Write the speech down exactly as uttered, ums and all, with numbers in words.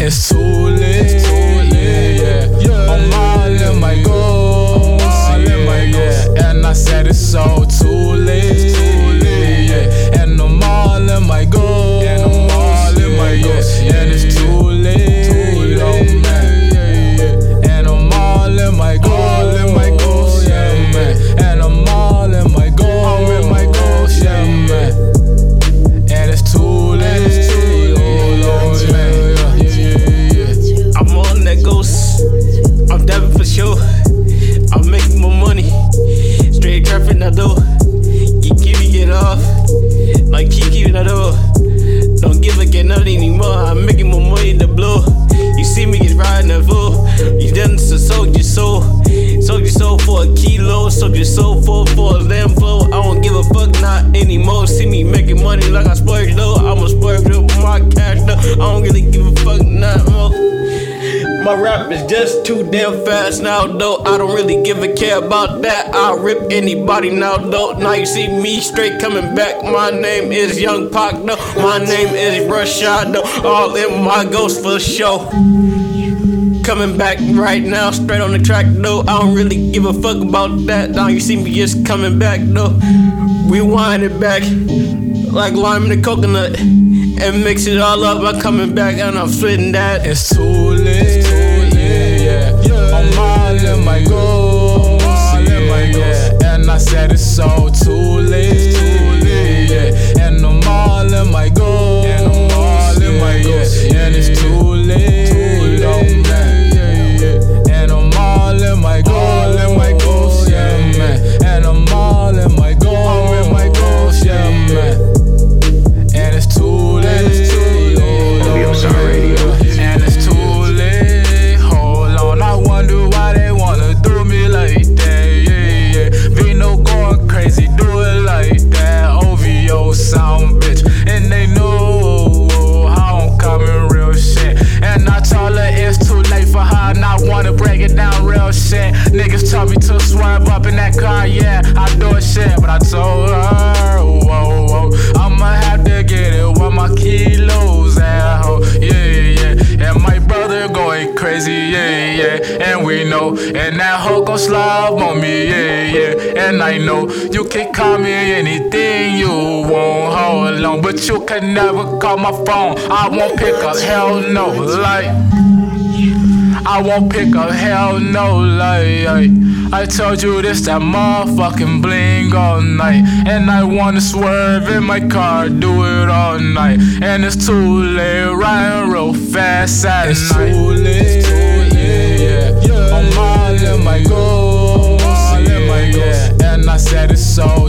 it's too late, yeah, yeah. I'm all in my goals, yeah, yeah. And I said it's so too late, yeah. And I'm all in my goals, and I'm all in my goals, yeah. And it's too late, oh man. And I'm all in my goals, yeah, man. And I'm all in my goals, yeah, man. And it's too late, oh man. I'm on that ghost, I'm dabbing for sure. I'm making more money, straight trapping that door. You keep me get off, like Kiki that door. Don't give a get nothing anymore, I'm making more money to blow. You see me get riding that full, you done to sold your soul. Sold your soul for a kilo, sold your soul for, for a lamb flow. I don't give a fuck, not anymore. See me making money like I splurge though. I'ma splurge up my cash though. I don't really give a fuck, not more. My rap is just too damn fast now though. I don't really give a care about that. I'll rip anybody now though. Now you see me straight coming back. My name is Young Pac though. My name is Rashad though. All in my ghost for show. Coming back right now, straight on the track though. I don't really give a fuck about that. Now you see me just coming back though. Rewind it back like lime and the coconut and mix it all up. I'm coming back and I'm splitting that. It's too late, yeah, yeah. I'm all in my goals, yeah, yeah. And I said it's so too late, yeah. And I'm all in my goals, and I'm all in my goals, yeah. And it's too late, oh man. And I'm all in my goals, yeah, man. And I'm all in my goals, yeah, man. And it's too late, W O Sound Radio. and it's too late. Hold on, I wonder why they wanna do me like that. Yeah, yeah. Vino going crazy, do it like that. O V O Sound, bitch, and they know how I'm coming real shit. And I told her it's too late for her, and I wanna break it down real shit. Niggas told me to swerve up in that car, yeah, I do it shit, but I told her, whoa, whoa, I'ma have to get it with my kilos at home, yeah, yeah. And my brother going crazy, yeah, yeah. And we know, and that hoe gon' slob on me, yeah, yeah. And I know you can call me anything you want, hold on, but you can never call my phone. I won't pick up, hell no, like I won't pick up, hell no, like I told you this, that motherfucking bling all night. And I wanna swerve in my car, do it all night. And it's too late, riding real fast at it's night. It's too late, yeah, yeah. I'm all in my goals, yeah, yeah. And I said it's so